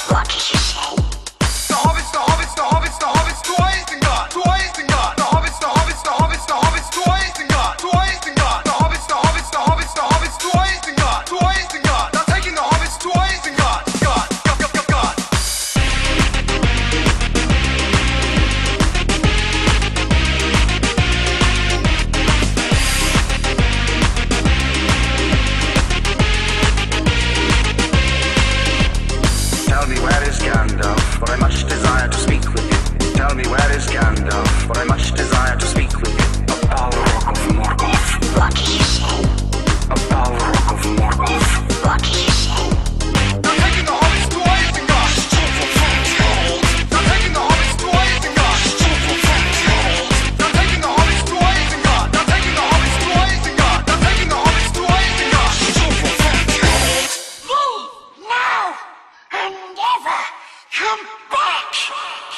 What did you say? The hobbits, the hobbits, the hobbits, the hobbits to Isengard, to Isengard. The hobbits, the hobbits, the hobbits, the hobbits to Isengard, to Isengard. The hobbits, the hobbits, the hobbits, the hobbits to Isengard, to Isengard. Now taking the hobbits to Isengard. God, God, God, God, God. Tell me where is Gandalf, for I much desire to speak with you. Tell me where is Gandalf, for I much desire to speak with you. A Balrog of Morgoth. What did you say? A Balrog of Morgoth. What did you say? Now taking the hobbits to Isengard. Now taking the hobbits to Isengard. Now taking the hobbits to Isengard. Now taking the hobbits to Isengard. Now taking the hobbits to Isengard. Leave now and never come back.